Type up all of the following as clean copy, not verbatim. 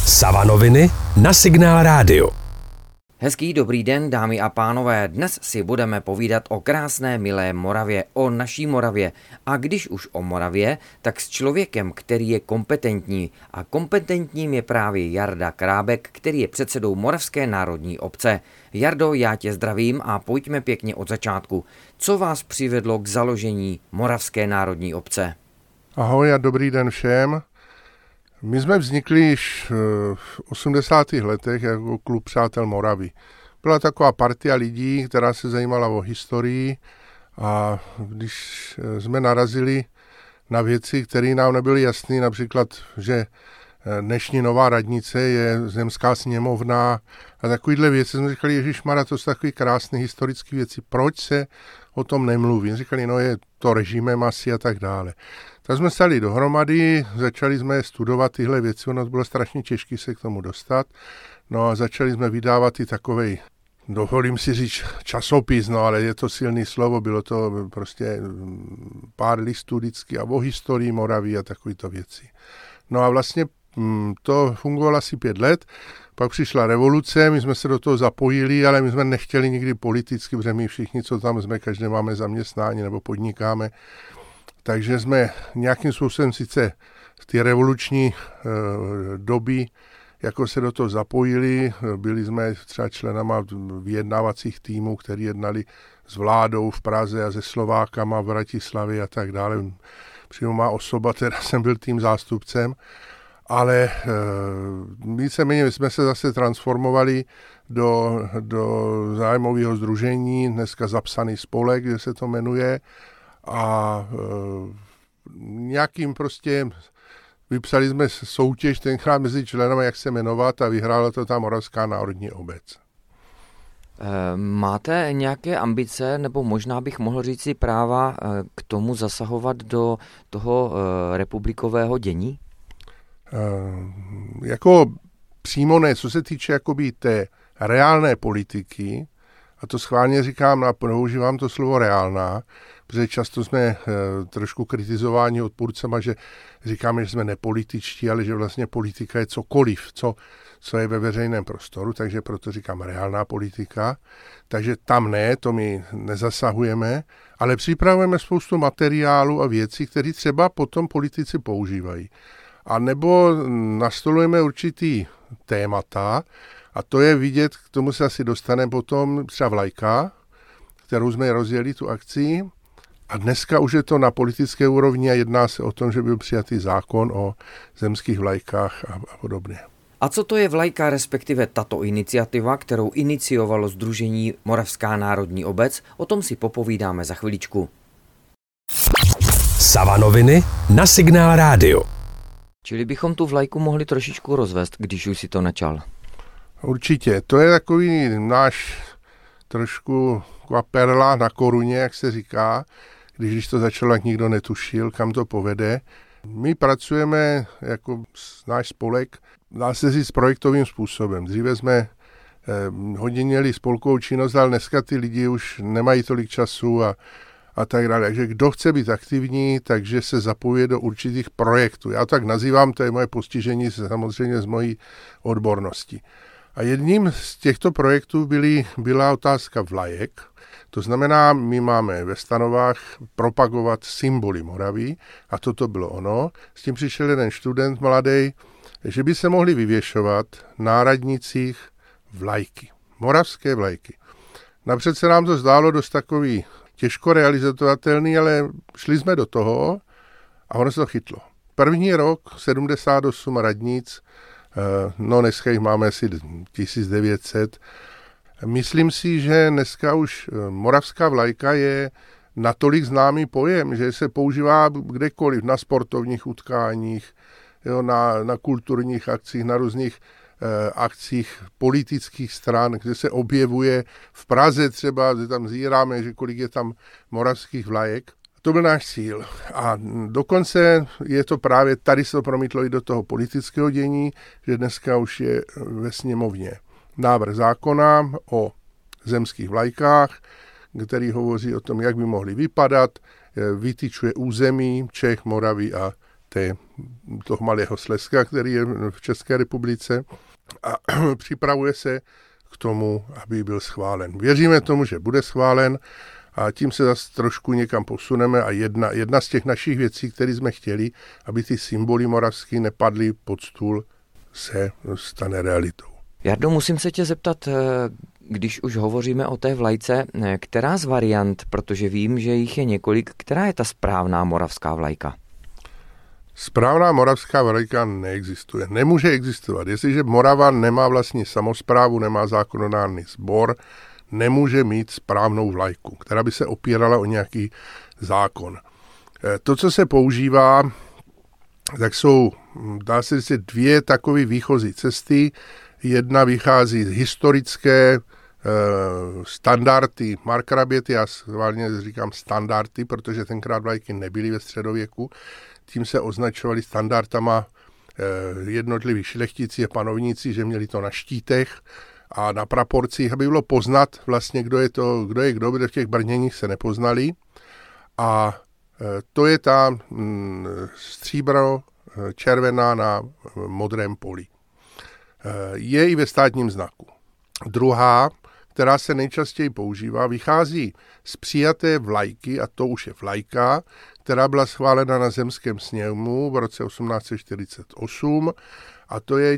Savanoviny na Signál Rádio. Hezký dobrý den, dámy a pánové. Dnes si budeme povídat o krásné, milé Moravě, o naší Moravě. A když už o Moravě, tak s člověkem, který je kompetentní. A kompetentním je právě Jarda Krábek, který je předsedou Moravské národní obce. Jardo, já tě zdravím a pojďme pěkně od začátku. Co vás přivedlo k založení Moravské národní obce? Ahoj a dobrý den všem. My jsme vznikli již v 80. letech jako klub Přátel Moravy. Byla taková partia lidí, která se zajímala o historii, a když jsme narazili na věci, které nám nebyly jasné, například, že dnešní nová radnice je zemská sněmovna a takovýhle věci, jsme říkali, ježišmarja, to jsou takové krásné historické věci, proč se o tom nemluví? Říkali, no je to režimem asi a tak dále. Tak jsme stali dohromady, začali jsme studovat tyhle věci, ono bylo strašně těžké se k tomu dostat, no a začali jsme vydávat i takovej, dovolím si říct časopis, no ale je to silný slovo, bylo to prostě pár listů vždycky a o historii Moravy a takovýto věci. No a vlastně to fungovalo asi 5 let, pak přišla revoluce, my jsme se do toho zapojili, ale my jsme nechtěli nikdy politicky, protože my všichni, co tam jsme, každý máme zaměstnání nebo podnikáme, takže jsme nějakým způsobem sice z té revoluční doby jako se do toho zapojili, byli jsme třeba členama vyjednávacích týmů, který jednali s vládou v Praze a se Slovákama v Bratislavě a tak dále. Přímo má osoba, teda jsem byl tým zástupcem, ale víceméně jsme se zase transformovali do zájmového sdružení, dneska zapsaný spolek, kde se to jmenuje, a nějakým prostě vypsali jsme soutěž tenkrát mezi členami, jak se jmenovat, a vyhrála to ta Moravská národní obec. Máte nějaké ambice, nebo možná bych mohl říct si práva k tomu zasahovat do toho republikového dění? Jako přímo ne, co se týče jakoby té reálné politiky, a to schválně říkám, a používám to slovo reálná, protože často jsme trošku kritizováni odpůrcema, že říkáme, že jsme nepolitičtí, ale že vlastně politika je cokoliv, co je ve veřejném prostoru, takže proto říkám reálná politika. Takže tam ne, to my nezasahujeme, ale připravujeme spoustu materiálu a věcí, které třeba potom politici používají. A nebo nastolujeme určitý témata, a to je vidět, k tomu se asi dostaneme potom, třeba vlajka, kterou jsme rozjeli tu akci. A dneska už je to na politické úrovni a jedná se o tom, že byl přijatý zákon o zemských vlajkách a podobně. A co to je vlajka, respektive tato iniciativa, kterou iniciovalo sdružení Moravská národní obec? O tom si popovídáme za chviličku. Savanoviny na Signál Rádio. Čili bychom tu vlajku mohli trošičku rozvést, když už si to načal. Určitě, to je takový náš trošku perla na koruně, jak se říká, když to začalo, jak nikdo netušil, kam to povede. My pracujeme jako náš spolek, dá se říct, projektovým způsobem. Dříve jsme hodně měli spolkovou činnost, ale dneska ty lidi už nemají tolik času a tak dále. Takže kdo chce být aktivní, takže se zapojuje do určitých projektů. Já tak nazývám, to je moje postižení samozřejmě z mojí odbornosti. A jedním z těchto projektů byla otázka vlajek. To znamená, my máme ve stanovách propagovat symboly Moravy a toto bylo ono. S tím přišel jeden student mladý, že by se mohli vyvěšovat na radnicích vlajky, moravské vlajky. Napřed se nám to zdálo dost takový těžko realizovatelný, ale šli jsme do toho a ono se to chytlo. První rok 78 radnic, no dneska jich máme asi 1900. Myslím si, že dneska už moravská vlajka je natolik známý pojem, že se používá kdekoliv, na sportovních utkáních, jo, na kulturních akcích, na různých akcích politických stran, kde se objevuje v Praze třeba, že tam zíráme, že kolik je tam moravských vlajek. To byl náš cíl. A dokonce je to právě, tady se to promítlo i do toho politického dění, že dneska už je ve sněmovně návrh zákona o zemských vlajkách, který hovoří o tom, jak by mohly vypadat, vytyčuje území Čech, Moravy a toho Malého Slezska, který je v České republice, a připravuje se k tomu, aby byl schválen. Věříme tomu, že bude schválen a tím se zase trošku někam posuneme a jedna z těch našich věcí, které jsme chtěli, aby ty symboly moravský nepadly pod stůl, se stane realitou. Jardo, musím se tě zeptat, když už hovoříme o té vlajce, která z variant, protože vím, že jich je několik, která je ta správná moravská vlajka? Správná moravská vlajka neexistuje. Nemůže existovat. Jestliže Morava nemá vlastní samosprávu, nemá zákonodárný sbor, nemůže mít správnou vlajku, která by se opírala o nějaký zákon. To, co se používá, tak jsou, dá se říct, dvě takové výchozí cesty. Jedna vychází z historické standardy markraběty, já schválně říkám standardy, protože tenkrát vlajky nebyly ve středověku. Tím se označovali standardama jednotliví šlechtici a panovníci, že měli to na štítech a na praporcích, aby bylo poznat vlastně, kdo je kdo, protože v těch brněních se nepoznali. A to je ta stříbro červená na modrém poli. Je i ve státním znaku. Druhá, která se nejčastěji používá, vychází z přijaté vlajky, a to už je vlajka, která byla schválena na zemském sněmu v roce 1848, a to je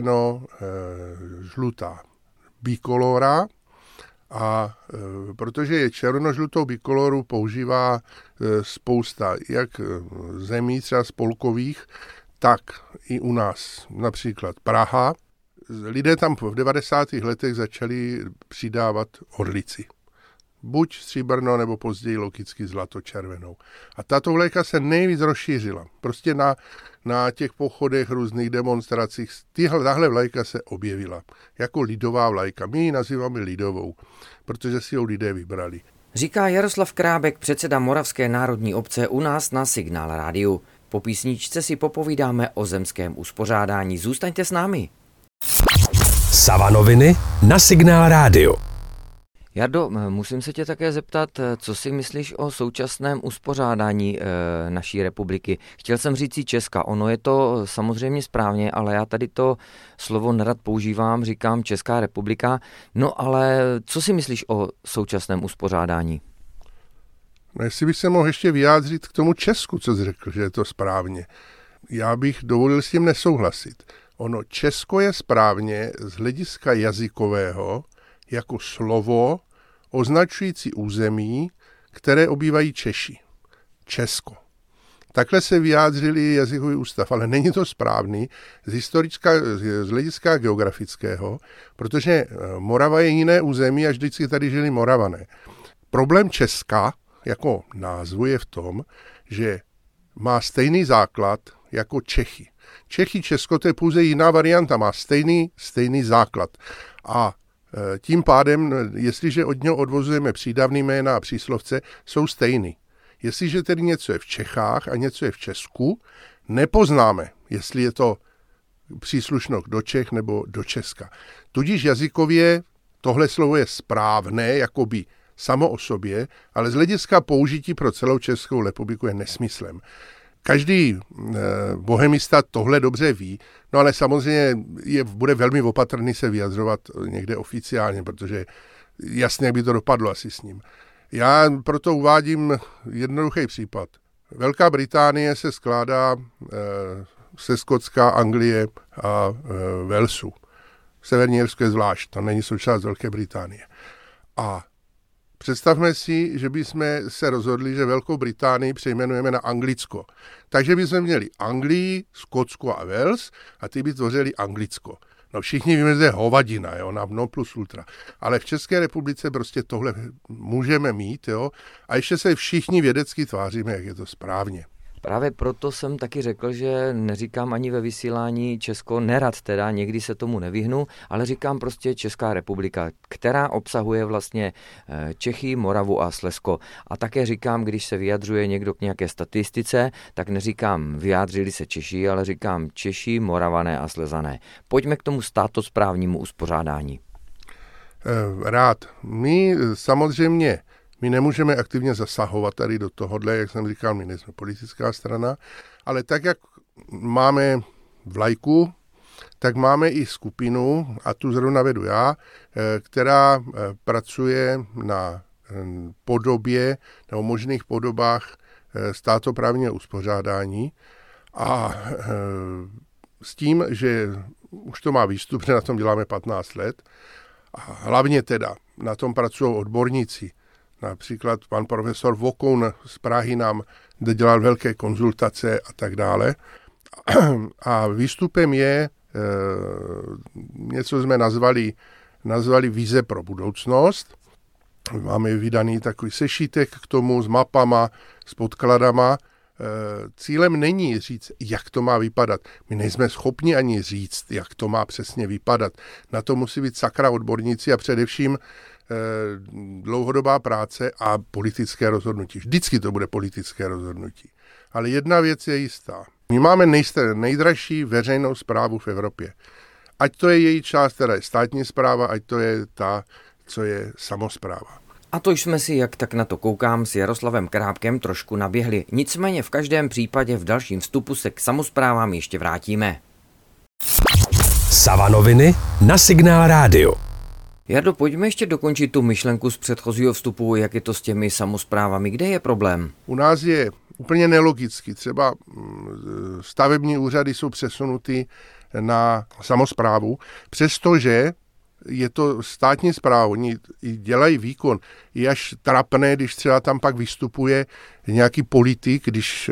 červeno-žlutá bikolora. A protože je červeno-žlutou bikoloru používá spousta jak zemí, třeba spolkových, tak i u nás, například Praha. Lidé tam v 90. letech začali přidávat orlici. Buď stříbrno, nebo později logicky zlato-červenou. A tato vlajka se nejvíc rozšířila. Prostě na těch pochodech, různých demonstracích, tahle vlajka se objevila jako lidová vlajka. My ji nazýváme lidovou, protože si ji lidé vybrali. Říká Jaroslav Krábek, předseda Moravské národní obce u nás na Signál rádiu. Po písničce si popovídáme o zemském uspořádání. Zůstaňte s námi. Savanoviny na Signál rádio. Jardo, musím se tě také zeptat, co si myslíš o současném uspořádání naší republiky. Chtěl jsem říct si Česka, ono je to samozřejmě správně, ale já tady to slovo nerad používám, říkám Česká republika. No ale co si myslíš o současném uspořádání? No, jestli bych se mohl ještě vyjádřit k tomu Česku, co jsi řekl, že je to správně. Já bych dovolil s tím nesouhlasit. Ono Česko je správně z hlediska jazykového jako slovo označující území, které obývají Češi. Česko. Takhle se vyjádřili jazykový ústav, ale není to správný z hlediska geografického, protože Morava je jiné území a vždycky tady žili Moravané. Problém Česka jako názvu je v tom, že má stejný základ jako Čechy. Česko, to je pouze jiná varianta, má stejný základ. A tím pádem, jestliže od něho odvozujeme přídavný jména a příslovce, jsou stejný. Jestliže tedy něco je v Čechách a něco je v Česku, nepoznáme, jestli je to příslušno do Čech nebo do Česka. Tudíž jazykově tohle slovo je správné, jakoby samo o sobě, ale z hlediska použití pro celou Českou republiku je nesmyslem. Každý bohemista tohle dobře ví, no ale samozřejmě bude velmi opatrný se vyjadřovat někde oficiálně, protože jasně, jak by to dopadlo asi s ním. Já proto uvádím jednoduchý případ. Velká Británie se skládá se Skotska, Anglie a Walesu. Severní Irsko je zvlášť, tam není součást Velké Británie. A představme si, že bychom se rozhodli, že Velkou Británii přejmenujeme na Anglicko. Takže bychom měli Anglii, Skotsko a Wales a ty by tvořili Anglicko. No všichni víme, že je hovadina, jo, na non plus ultra. Ale v České republice prostě tohle můžeme mít, jo, a ještě se všichni vědecky tváříme, jak je to správně. Právě proto jsem taky řekl, že neříkám ani ve vysílání Česko, nerad teda, někdy se tomu nevyhnu, ale říkám prostě Česká republika, která obsahuje vlastně Čechy, Moravu a Slezsko. A také říkám, když se vyjadřuje někdo k nějaké statistice, tak neříkám vyjádřili se Češi, ale říkám Češi, Moravané a Slezané. Pojďme k tomu státosprávnímu uspořádání. Rád. My samozřejmě my nemůžeme aktivně zasahovat tady do tohohle, jak jsem říkal, my nejsme politická strana, ale tak, jak máme vlajku, tak máme i skupinu, a tu zrovna vedu já, která pracuje na podobě nebo možných podobách státoprávního uspořádání a s tím, že už to má výstup, že na tom děláme 15 let a hlavně teda na tom pracují odborníci. Například pan profesor Vokoun z Prahy nám dělal velké konzultace a tak dále. A výstupem je něco jsme nazvali vize pro budoucnost. Máme vydaný takový sešítek k tomu s mapama, s podkladama. Cílem není říct, jak to má vypadat. My nejsme schopni ani říct, jak to má přesně vypadat. Na to musí být sakra odborníci a především dlouhodobá práce a politické rozhodnutí. Vždycky to bude politické rozhodnutí. Ale jedna věc je jistá. My máme nejdražší veřejnou správu v Evropě. Ať to je její část, která je státní správa, ať to je ta, co je samospráva. A to jsme si, jak tak na to koukám, s Jaroslavem Krábkem trošku naběhli. Nicméně v každém případě v dalším vstupu se k samosprávám ještě vrátíme. Savanoviny na Signál Radio. Jardo, pojďme ještě dokončit tu myšlenku z předchozího vstupu, jak je to s těmi samosprávami. Kde je problém? U nás je úplně nelogicky. Třeba stavební úřady jsou přesunuty na samosprávu, přestože je to státní správa, oni dělají výkon. Je až trapné, když třeba tam pak vystupuje nějaký politik, když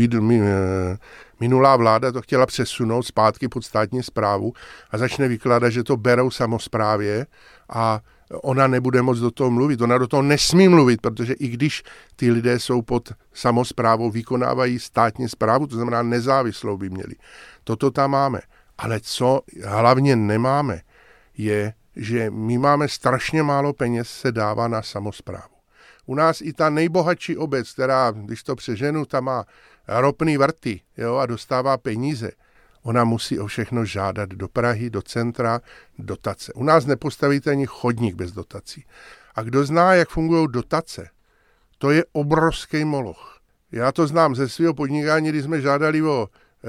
minulá vláda to chtěla přesunout zpátky pod státní správu a začne vykládat, že to berou samosprávě a ona nebude moc do toho mluvit. Ona do toho nesmí mluvit, protože i když ty lidé jsou pod samosprávou, vykonávají státní správu, to znamená nezávislou by měli. Toto tam máme. Ale co hlavně nemáme, je, že my máme strašně málo peněz se dává na samosprávu. U nás i ta nejbohatší obec, která, když to přeženu, tam má ropný vrty, jo, a dostává peníze, ona musí o všechno žádat do Prahy, do centra, dotace. U nás nepostavíte ani chodník bez dotací. A kdo zná, jak fungují dotace, to je obrovský moloch. Já to znám ze svého podnikání, když jsme žádali o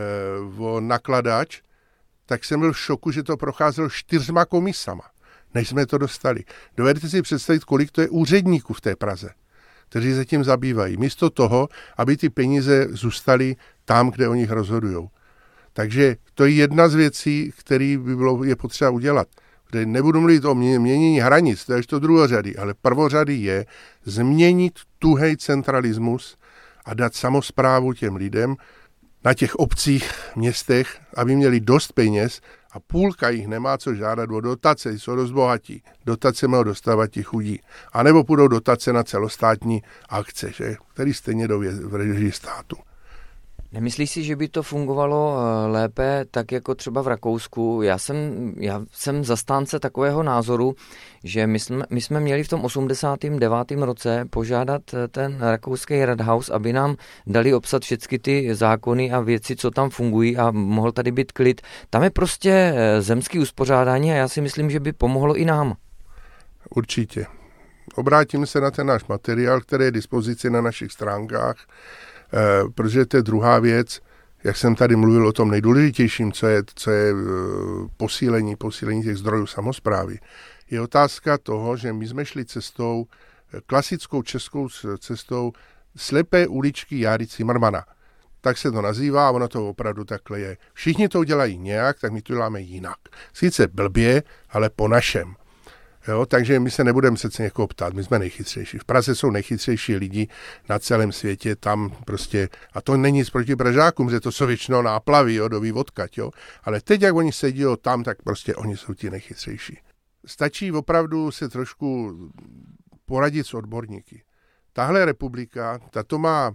nakladač, tak jsem byl v šoku, že to procházelo 4 komisama, než jsme to dostali. Dovedete si představit, kolik to je úředníků v té Praze, kteří se tím zabývají. Místo toho, aby ty peníze zůstaly tam, kde o nich rozhodují. Takže to je jedna z věcí, které je potřeba udělat. Kde nebudu mluvit o měnění hranic, to je to druhořady, ale prvořady je změnit tuhej centralismus a dát samosprávu těm lidem na těch obcích, městech, aby měli dost peněz a půlka jich nemá co žádat o dotace, jsou dost bohatí. Dotace mají dostávat ti chudí. A nebo půjdou dotace na celostátní akce, že? Který stejně jdou v režii státu. Nemyslíš si, že by to fungovalo lépe tak jako třeba v Rakousku? Já jsem zastánce takového názoru, že my jsme měli v tom 89. roce požádat ten rakouský Rathaus, aby nám dali obsat všechny ty zákony a věci, co tam fungují a mohl tady být klid. Tam je prostě zemský uspořádání a já si myslím, že by pomohlo i nám. Určitě. Obrátím se na ten náš materiál, který je dispozici na našich stránkách, protože to je druhá věc, jak jsem tady mluvil o tom nejdůležitějším, co je posílení těch zdrojů samosprávy, je otázka toho, že my jsme šli cestou, klasickou českou cestou slepé uličky Járy Cimrmana. Tak se to nazývá a ono to opravdu takhle je. Všichni to dělají nějak, tak my to děláme jinak. Sice blbě, ale po našem. Jo, takže my se nebudeme přece někoho ptát, my jsme nejchytřejší. V Praze jsou nejchytřejší lidi na celém světě, tam prostě, a to není nic proti Pražákům, že to jsou většinou náplavy, jo, doví odkaď, jo. Ale teď, jak oni sedí tam, tak prostě oni jsou ti nejchytřejší. Stačí opravdu se trošku poradit s odborníky. Tahle republika, tato má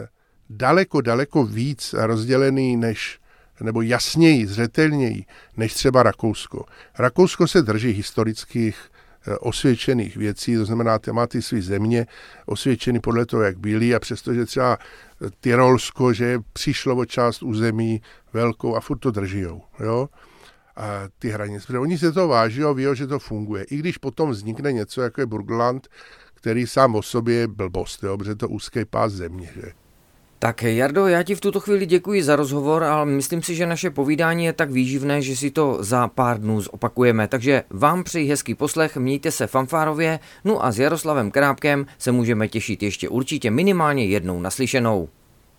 daleko víc rozdělený nebo jasněji, zřetelněji, než třeba Rakousko. Rakousko se drží historických osvědčených věcí, to znamená, má ty svý země osvědčený podle toho, jak byly, a přestože třeba Tyrolsko, že přišlo o část území velkou a furt to držijou, jo? A ty hranice, protože oni se to váží a ví, že to funguje. I když potom vznikne něco, jako je Burgenland, který sám o sobě je blbost, jo? Protože to úzký pás země, že? Tak Jardo, já ti v tuto chvíli děkuji za rozhovor, ale myslím si, že naše povídání je tak výživné, že si to za pár dnů zopakujeme. Takže vám přeji hezký poslech, mějte se fanfárově, no a s Jaroslavem Krábkem se můžeme těšit ještě určitě minimálně jednou naslyšenou.